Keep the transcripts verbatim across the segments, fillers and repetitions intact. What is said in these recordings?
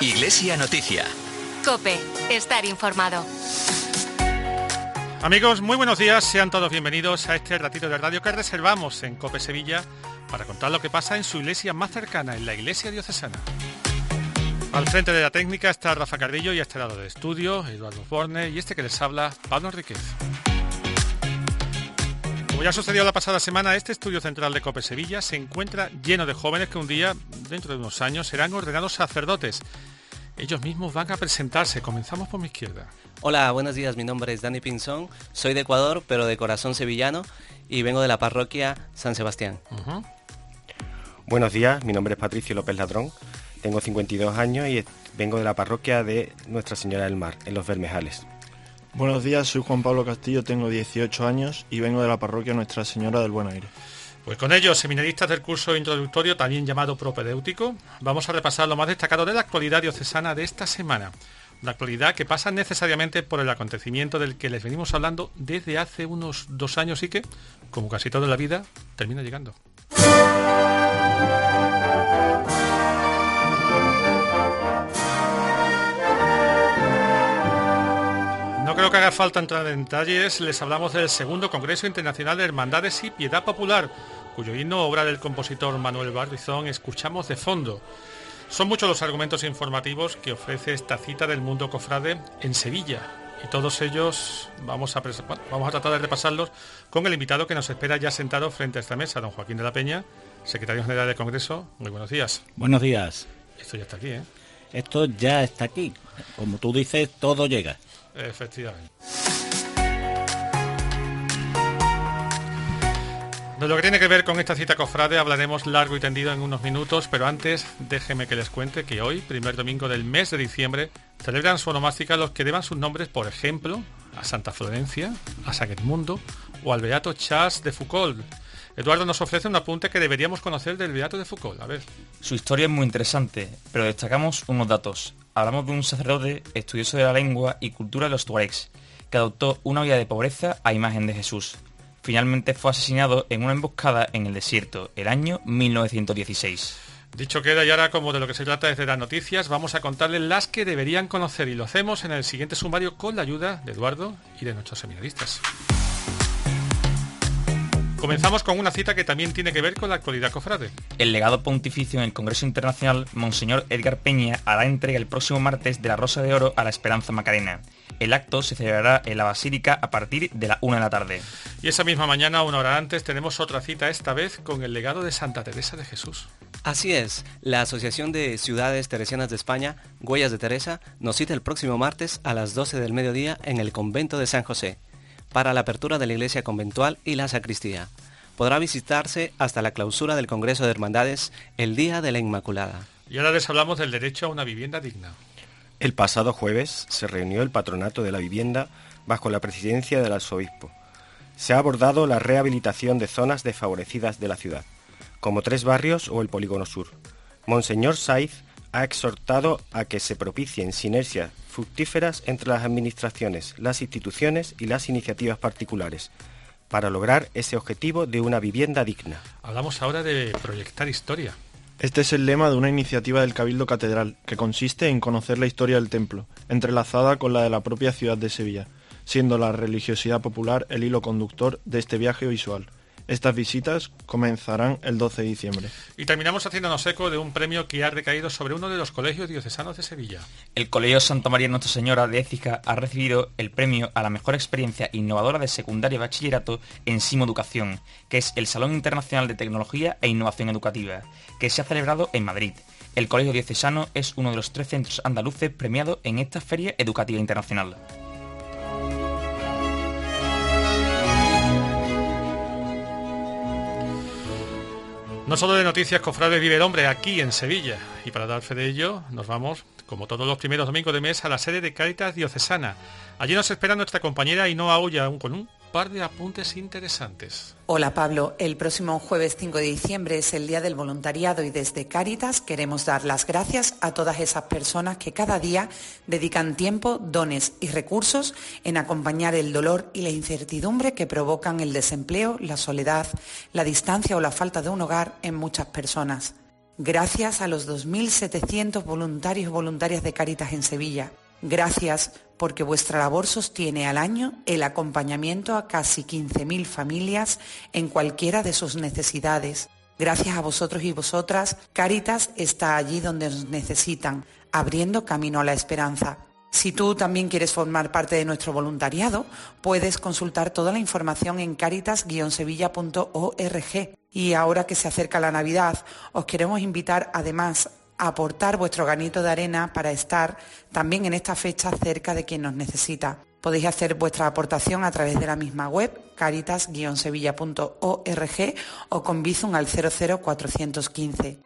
Iglesia Noticia. COPE, estar informado. Amigos, muy buenos días, sean todos bienvenidos a este ratito de radio que reservamos en COPE Sevilla para contar lo que pasa en su iglesia más cercana, en la iglesia diocesana. Al frente de la técnica está Rafa Carrillo y a este lado del estudio, Eduardo Borne y este que les habla, Pablo Enríquez. Como ya sucedió la pasada semana, este estudio central de COPE Sevilla se encuentra lleno de jóvenes que un día, dentro de unos años, serán ordenados sacerdotes. Ellos mismos van a presentarse. Comenzamos por mi izquierda. Hola, buenos días. Mi nombre es Dani Pinzón. Soy de Ecuador, pero de corazón sevillano, y vengo de la parroquia San Sebastián. Uh-huh. Buenos días. Mi nombre es Patricio López Ladrón. Tengo cincuenta y dos años y vengo de la parroquia de Nuestra Señora del Mar, en Los Bermejales. Buenos días. Soy Juan Pablo Castillo. Tengo dieciocho años y vengo de la parroquia Nuestra Señora del Buen Aire. Pues con ellos, seminaristas del curso introductorio, también llamado propedéutico, vamos a repasar lo más destacado de la actualidad diocesana de esta semana. Una actualidad que pasa necesariamente por el acontecimiento del que les venimos hablando desde hace unos dos años y que, como casi todo en la vida, termina llegando. No creo que haga falta entrar en detalles, les hablamos del segundo Congreso Internacional de Hermandades y Piedad Popular, cuyo himno, obra del compositor Manuel Barbizón, escuchamos de fondo. Son muchos los argumentos informativos que ofrece esta cita del mundo cofrade en Sevilla, y todos ellos vamos a, vamos a tratar de repasarlos con el invitado que nos espera ya sentado frente a esta mesa, don Joaquín de la Peña, secretario general del Congreso. Muy buenos días. Buenos días. Esto ya está aquí, ¿eh? Esto ya está aquí. Como tú dices, todo llega. Efectivamente. De lo que tiene que ver con esta cita cofrade hablaremos largo y tendido en unos minutos, pero antes déjeme que les cuente que hoy, primer domingo del mes de diciembre, celebran su onomástica los que deban sus nombres, por ejemplo, a Santa Florencia, a San Edmundo o al beato Charles de Foucauld. Eduardo nos ofrece un apunte que deberíamos conocer del beato de Foucauld. A ver. Su historia es muy interesante, pero destacamos unos datos. Hablamos de un sacerdote estudioso de la lengua y cultura de los tuaregs, que adoptó una vida de pobreza a imagen de Jesús. Finalmente fue asesinado en una emboscada en el desierto, el año mil novecientos dieciséis. Dicho queda, y ahora, como de lo que se trata es de las noticias, vamos a contarles las que deberían conocer, y lo hacemos en el siguiente sumario con la ayuda de Eduardo y de nuestros seminaristas. Comenzamos con una cita que también tiene que ver con la actualidad cofrade. El legado pontificio en el Congreso Internacional, Monseñor Edgar Peña, hará entrega el próximo martes de la Rosa de Oro a la Esperanza Macarena. El acto se celebrará en la Basílica a partir de la una de la tarde. Y esa misma mañana, una hora antes, tenemos otra cita, esta vez con el legado de Santa Teresa de Jesús. Así es, la Asociación de Ciudades Teresianas de España, Huellas de Teresa, nos cita el próximo martes a las doce del mediodía en el convento de San José, para la apertura de la iglesia conventual y la sacristía. Podrá visitarse hasta la clausura del Congreso de Hermandades el Día de la Inmaculada. Y ahora les hablamos del derecho a una vivienda digna. El pasado jueves se reunió el Patronato de la Vivienda bajo la presidencia del arzobispo. Se ha abordado la rehabilitación de zonas desfavorecidas de la ciudad, como Tres Barrios o el Polígono Sur. Monseñor Saiz ha exhortado a que se propicien sinergias fructíferas entre las administraciones, las instituciones y las iniciativas particulares, para lograr ese objetivo de una vivienda digna. Hablamos ahora de proyectar historia. Este es el lema de una iniciativa del Cabildo Catedral, que consiste en conocer la historia del templo, entrelazada con la de la propia ciudad de Sevilla, siendo la religiosidad popular el hilo conductor de este viaje visual. Estas visitas comenzarán el doce de diciembre. Y terminamos haciéndonos eco de un premio que ha recaído sobre uno de los colegios diocesanos de Sevilla. El Colegio Santa María Nuestra Señora de Écija ha recibido el premio a la mejor experiencia innovadora de secundaria y bachillerato en Simo Educación, que es el Salón Internacional de Tecnología e Innovación Educativa, que se ha celebrado en Madrid. El Colegio Diocesano es uno de los tres centros andaluces premiados en esta Feria Educativa Internacional. No solo de noticias cofrades vive el hombre aquí en Sevilla, y para dar fe de ello nos vamos, como todos los primeros domingos de mes, a la sede de Cáritas Diocesana. Allí nos espera nuestra compañera Ainhoa Ulla con un par de apuntes interesantes. Hola Pablo, el próximo jueves cinco de diciembre es el Día del Voluntariado y desde Cáritas queremos dar las gracias a todas esas personas que cada día dedican tiempo, dones y recursos en acompañar el dolor y la incertidumbre que provocan el desempleo, la soledad, la distancia o la falta de un hogar en muchas personas. Gracias a los dos mil setecientos voluntarios y voluntarias de Cáritas en Sevilla. Gracias porque vuestra labor sostiene al año el acompañamiento a casi quince mil familias en cualquiera de sus necesidades. Gracias a vosotros y vosotras, Cáritas está allí donde nos necesitan, abriendo camino a la esperanza. Si tú también quieres formar parte de nuestro voluntariado, puedes consultar toda la información en caritas guion sevilla punto org. Y ahora que se acerca la Navidad, os queremos invitar además a aportar vuestro granito de arena para estar también en esta fecha cerca de quien nos necesita. Podéis hacer vuestra aportación a través de la misma web, caritas guion sevilla punto org, o con Bizum al cero cero cuatrocientos quince.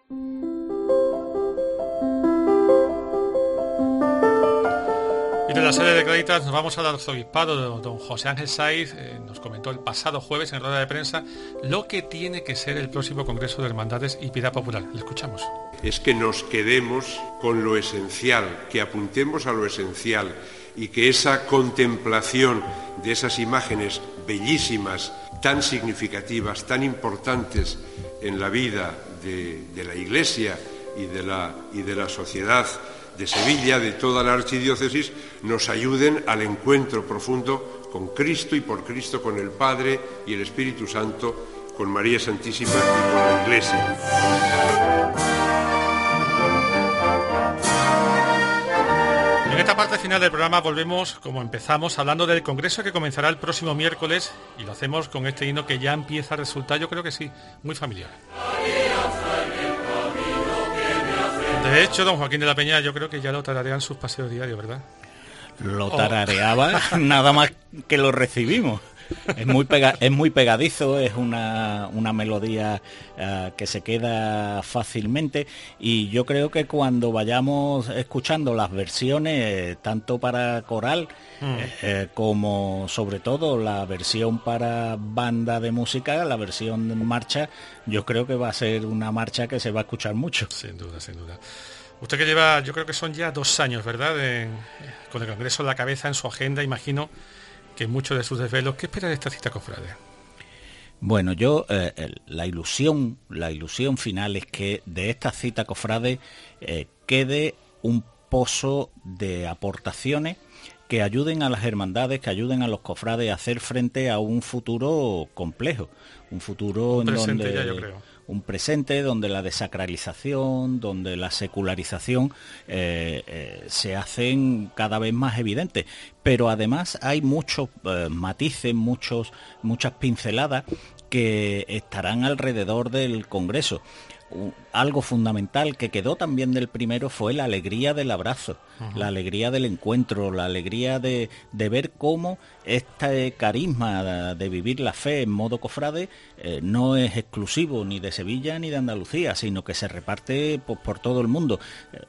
Y de la sede de Cáritas nos vamos al arzobispado. Don José Ángel Saiz eh, nos comentó el pasado jueves en rueda de prensa lo que tiene que ser el próximo Congreso de Hermandades y Piedad Popular. Le escuchamos. Es que nos quedemos con lo esencial, que apuntemos a lo esencial y que esa contemplación de esas imágenes bellísimas, tan significativas, tan importantes en la vida de, de la Iglesia y de la, y de la sociedad de Sevilla, de toda la archidiócesis, nos ayuden al encuentro profundo con Cristo y por Cristo, con el Padre y el Espíritu Santo, con María Santísima y con la Iglesia. En esta parte final del programa volvemos, como empezamos, hablando del Congreso que comenzará el próximo miércoles, y lo hacemos con este himno que ya empieza a resultar, yo creo que sí, muy familiar. De hecho, don Joaquín de la Peña, yo creo que ya lo tararean sus paseos diarios, ¿verdad? Lo tarareaba oh. nada más que lo recibimos. Es muy pega, es muy pegadizo, es una, una melodía uh, que se queda fácilmente, y yo creo que cuando vayamos escuchando las versiones, tanto para coral mm. eh, como sobre todo la versión para banda de música, la versión de marcha, yo creo que va a ser una marcha que se va a escuchar mucho. Sin duda, sin duda. Usted que lleva, yo creo que son ya dos años, ¿verdad?, en, con el Congreso en la cabeza, en su agenda, imagino que muchos de sus desvelos. ¿Qué espera de esta cita cofrade? Bueno, yo eh, la ilusión, la ilusión final es que de esta cita cofrade eh, quede un pozo de aportaciones que ayuden a las hermandades, que ayuden a los cofrades a hacer frente a un futuro complejo, un futuro un en presente donde ya, yo creo. un presente donde la desacralización, donde la secularización eh, eh, se hacen cada vez más evidentes. Pero además hay muchos eh, matices, muchos, muchas pinceladas que estarán alrededor del Congreso. Uh, algo fundamental que quedó también del primero fue la alegría del abrazo, uh-huh. la alegría del encuentro, la alegría de, de ver cómo este carisma de, de vivir la fe en modo cofrade eh, no es exclusivo ni de Sevilla ni de Andalucía, sino que se reparte pues, por todo el mundo.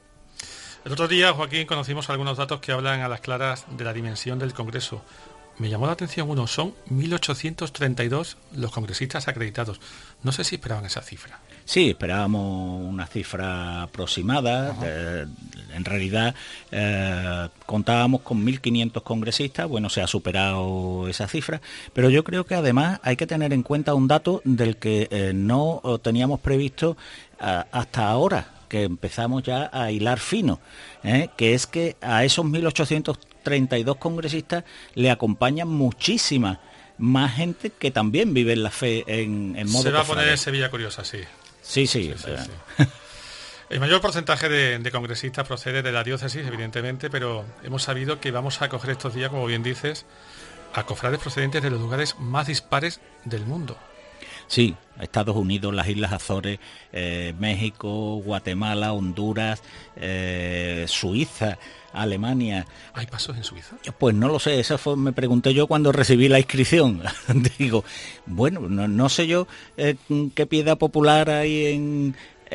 El otro día, Joaquín, conocimos algunos datos que hablan a las claras de la dimensión del Congreso. Me llamó la atención uno, son mil ochocientos treinta y dos los congresistas acreditados. No sé si esperaban esa cifra. Sí, esperábamos una cifra aproximada. Eh, en realidad eh, contábamos con mil quinientos congresistas, bueno, se ha superado esa cifra, pero yo creo que además hay que tener en cuenta un dato del que eh, no teníamos previsto eh, hasta ahora, que empezamos ya a hilar fino, ¿eh? que es que a esos mil ochocientos treinta y dos congresistas le acompañan muchísima más gente que también vive la fe en, en modo Se va cofrade. A poner Sevilla curiosa, sí. Sí, sí. sí, sí, sí. El mayor porcentaje de, de congresistas procede de la diócesis, evidentemente, pero hemos sabido que vamos a acoger estos días, como bien dices, a cofrades procedentes de los lugares más dispares del mundo. Sí, Estados Unidos, las Islas Azores, eh, México, Guatemala, Honduras, eh, Suiza, Alemania. ¿Hay pasos en Suiza? Pues no lo sé, eso fue, me pregunté yo cuando recibí la inscripción. Digo, bueno, no, no sé yo eh, qué piedad popular hay en,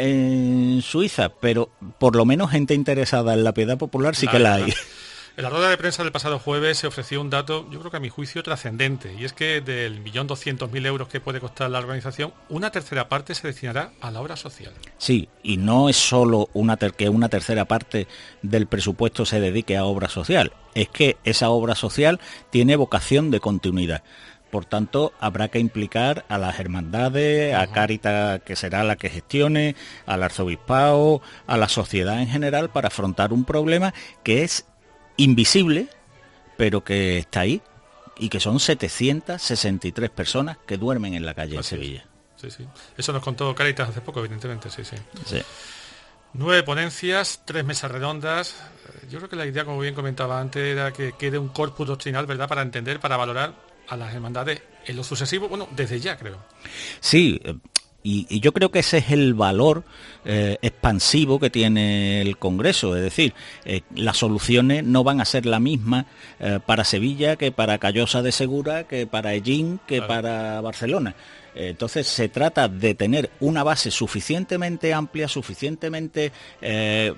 en Suiza, pero por lo menos gente interesada en la piedad popular sí la que verdad. la hay. En la rueda de prensa del pasado jueves se ofreció un dato, yo creo que a mi juicio trascendente, y es que del millón doscientos mil euros que puede costar la organización, una tercera parte se destinará a la obra social. Sí, y no es solo una ter- que una tercera parte del presupuesto se dedique a obra social, es que esa obra social tiene vocación de continuidad. Por tanto, habrá que implicar a las hermandades, a Cáritas, que será la que gestione, al arzobispado, a la sociedad en general, para afrontar un problema que es invisible, pero que está ahí, y que son setecientas sesenta y tres personas que duermen en la calle Así en Sevilla. Es. Sí, sí. Eso nos contó Cáritas hace poco, evidentemente, sí, sí. Sí. Nueve ponencias, tres mesas redondas. Yo creo que la idea, como bien comentaba antes, era que quede un corpus doctrinal, ¿verdad?, para entender, para valorar a las hermandades en lo sucesivo, bueno, desde ya, creo. Sí, y, y yo creo que ese es el valor eh, expansivo que tiene el Congreso, es decir, eh, las soluciones no van a ser la misma eh, para Sevilla que para Callosa de Segura, que para Ellín, que claro. para Barcelona. Entonces se trata de tener una base suficientemente amplia, suficientemente eh,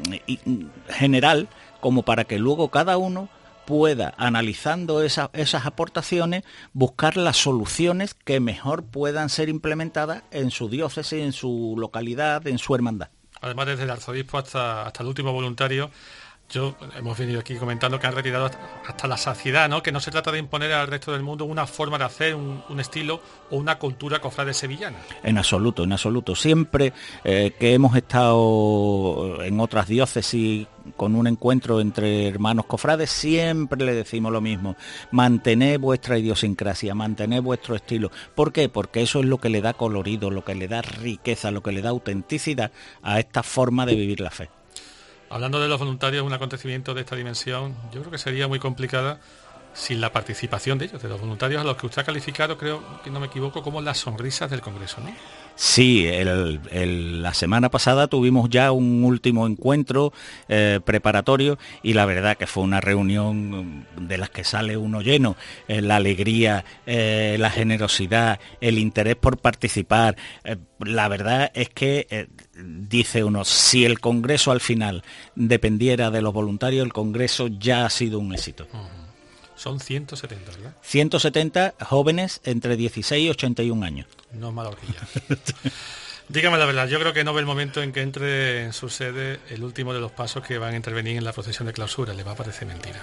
general, como para que luego cada uno pueda, analizando esa, esas aportaciones, buscar las soluciones que mejor puedan ser implementadas en su diócesis, en su localidad, en su hermandad. Además, desde el arzobispo hasta, hasta el último voluntario, yo hemos venido aquí comentando que han retirado hasta, hasta la saciedad, ¿no? Que no se trata de imponer al resto del mundo una forma de hacer, un, un estilo o una cultura cofrade sevillana. En absoluto, en absoluto. Siempre eh, que hemos estado en otras diócesis con un encuentro entre hermanos cofrades, siempre le decimos lo mismo: mantened vuestra idiosincrasia, mantened vuestro estilo. ¿Por qué? Porque eso es lo que le da colorido, lo que le da riqueza, lo que le da autenticidad a esta forma de vivir la fe. Hablando de los voluntarios, un acontecimiento de esta dimensión, yo creo que sería muy complicada sin la participación de ellos, de los voluntarios, a los que usted ha calificado, creo que no me equivoco, como las sonrisas del Congreso, ¿no? Sí, el, el, la semana pasada tuvimos ya un último encuentro eh, preparatorio, y la verdad que fue una reunión de las que sale uno lleno. Eh, la alegría, eh, la generosidad, el interés por participar. Eh, la verdad es que eh, dice uno, si el Congreso al final dependiera de los voluntarios, el Congreso ya ha sido un éxito. Uh-huh. Son ciento setenta, ¿verdad? ciento setenta jóvenes entre dieciséis y ochenta y un años. No es mala horquilla. Dígame la verdad, yo creo que no ve el momento en que entre en su sede el último de los pasos que van a intervenir en la procesión de clausura. Le va a parecer mentira.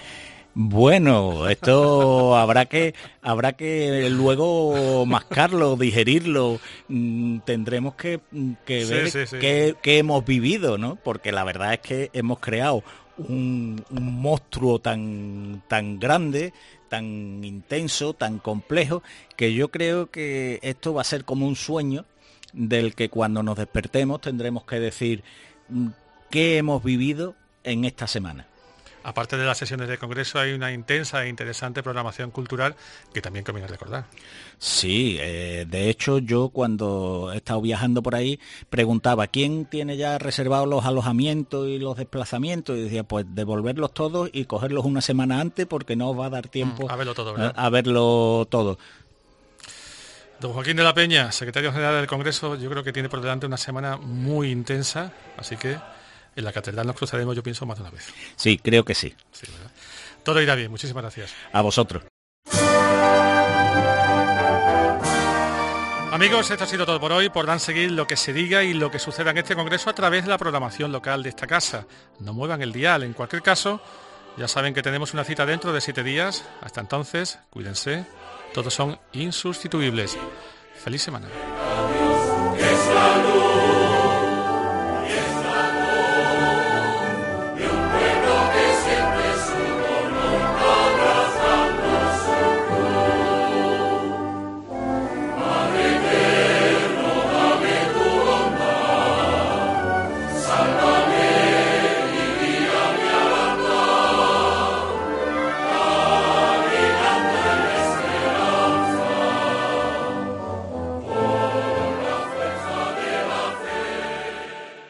Bueno, esto habrá que habrá que luego mascarlo, digerirlo. Mm, tendremos que, que ver sí, sí, sí. Qué, qué hemos vivido, ¿no? Porque la verdad es que hemos creado un, un monstruo tan, tan grande, tan intenso, tan complejo, que yo creo que esto va a ser como un sueño del que cuando nos despertemos tendremos que decir qué hemos vivido en esta semana. Aparte de las sesiones del Congreso, hay una intensa e interesante programación cultural que también conviene recordar. Sí, eh, de hecho yo cuando he estado viajando por ahí preguntaba ¿quién tiene ya reservados los alojamientos y los desplazamientos? Y decía, pues devolverlos todos y cogerlos una semana antes porque no os va a dar tiempo mm, a verlo todo, ¿verdad? A, a verlo todo. Don Joaquín de la Peña, secretario general del Congreso, yo creo que tiene por delante una semana muy intensa, así que en la catedral nos cruzaremos, yo pienso, más de una vez. Sí, creo que sí. Sí, ¿verdad? Todo irá bien, muchísimas gracias. A vosotros. Amigos, esto ha sido todo por hoy. Podrán seguir lo que se diga y lo que suceda en este Congreso a través de la programación local de esta casa. No muevan el dial. En cualquier caso, ya saben que tenemos una cita dentro de siete días. Hasta entonces, cuídense. Todos son insustituibles. Feliz semana.